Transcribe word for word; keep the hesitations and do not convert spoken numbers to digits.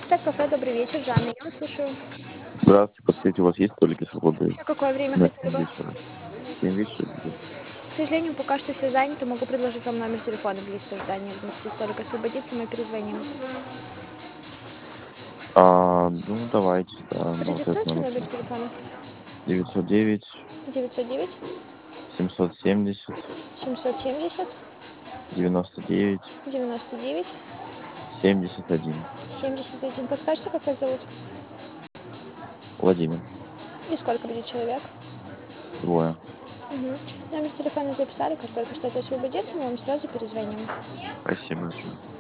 Спек кафе, добрый вечер, Жанна, я вас слушаю. Здравствуйте, подскажите, у вас есть столики свободные На какое время на хотели семь бы? вечера? семь вечера будет? К сожалению, пока что все заняты. Могу предложить вам номер телефона в листе ожидания. Если столик освободится, мы перезвоним. А, ну, давайте, да, на вот этот Продиктуйте номер. номер телефона. девятьсот девять девятьсот девять семьсот семьдесят семьсот семьдесят девяносто девять девяносто девять семьдесят один. семьдесят один. Подскажите, как вас зовут? Владимир. И сколько будет человек? Двое. Угу. Номер телефона записали, как только что-то освободится, мы вам сразу перезвоним. Спасибо большое.